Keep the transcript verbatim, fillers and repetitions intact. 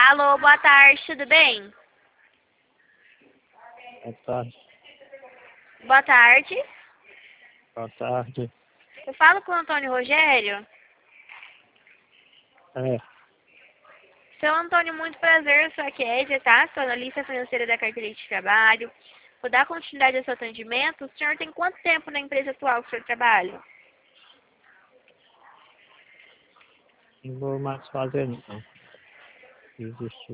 Alô, boa tarde, tudo bem? Boa tarde. Boa tarde. Boa tarde. Eu falo com o Antônio Rogério. É, Seu Antônio, muito prazer, eu sou a Kézia, tá? Sou analista financeira da carteira de trabalho. Vou dar continuidade ao seu atendimento. O senhor tem quanto tempo na empresa atual que o senhor trabalha? não vou mais fazer não. Desistir.